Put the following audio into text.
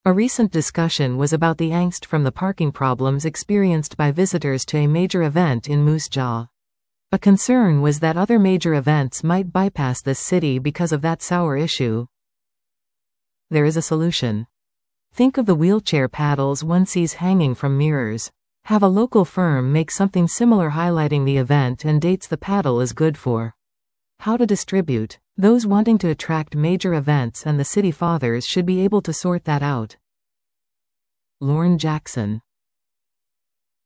A recent discussion was about the angst from the parking problems experienced by visitors to a major event in Moose Jaw. A concern was that other major events might bypass this city because of that sour issue. There is a solution. Think of the wheelchair paddles one sees hanging from mirrors. Have a local firm make something similar highlighting the event and dates the paddle is good for. How to distribute. Those wanting to attract major events and the city fathers should be able to sort that out. Lorne Jackson.